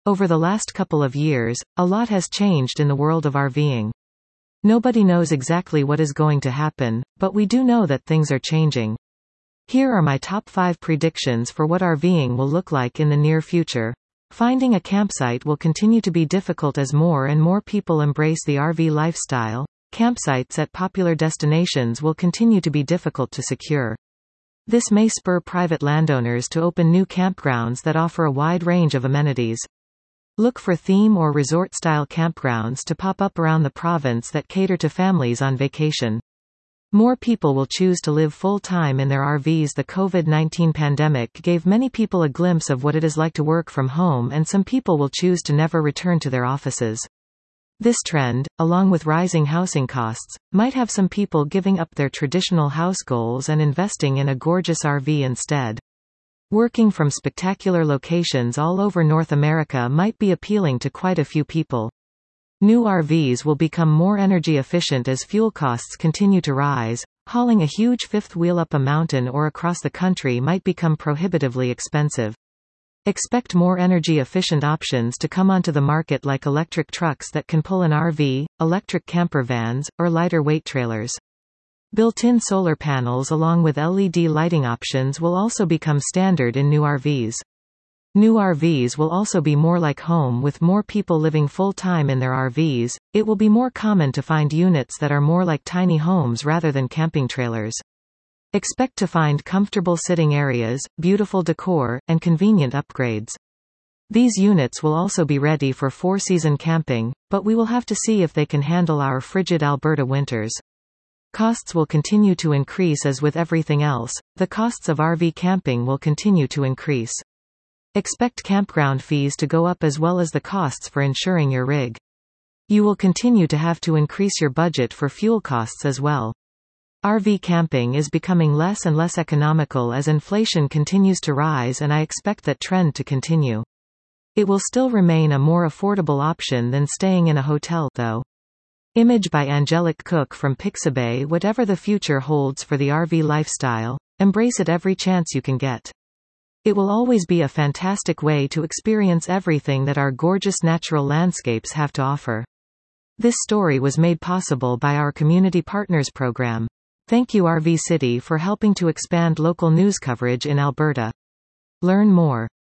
Over the last couple of years, a lot has changed in the world of RVing. Nobody knows exactly what is going to happen, but we do know that things are changing. Here are my top 5 predictions for what RVing will look like in the near future. Finding a campsite will continue to be difficult as more and more people embrace the RV lifestyle. Campsites at popular destinations will continue to be difficult to secure. This may spur private landowners to open new campgrounds that offer a wide range of amenities. Look for theme or resort-style campgrounds to pop up around the province that cater to families on vacation. More people will choose to live full-time in their RVs. The COVID-19 pandemic gave many people a glimpse of what it is like to work from home, and some people will choose to never return to their offices. This trend, along with rising housing costs, might have some people giving up their traditional house goals and investing in a gorgeous RV instead. Working from spectacular locations all over North America might be appealing to quite a few people. New RVs will become more energy efficient as fuel costs continue to rise. Hauling a huge fifth wheel up a mountain or across the country might become prohibitively expensive. Expect more energy-efficient options to come onto the market, like electric trucks that can pull an RV, electric camper vans, or lighter-weight trailers. Built-in solar panels along with LED lighting options will also become standard in new RVs. New RVs will also be more like home, with more people living full-time in their RVs. It will be more common to find units that are more like tiny homes rather than camping trailers. Expect to find comfortable sitting areas, beautiful decor, and convenient upgrades. These units will also be ready for 4-season camping, but we will have to see if they can handle our frigid Alberta winters. Costs will continue to increase. As with everything else, the costs of RV camping will continue to increase. Expect campground fees to go up as well as the costs for insuring your rig. You will continue to have to increase your budget for fuel costs as well. RV camping is becoming less and less economical as inflation continues to rise, and I expect that trend to continue. It will still remain a more affordable option than staying in a hotel, though. Image by Angelic Cook from Pixabay. Whatever the future holds for the RV lifestyle, embrace it every chance you can get. It will always be a fantastic way to experience everything that our gorgeous natural landscapes have to offer. This story was made possible by our Community Partners program. Thank you RV City for helping to expand local news coverage in Alberta. Learn more.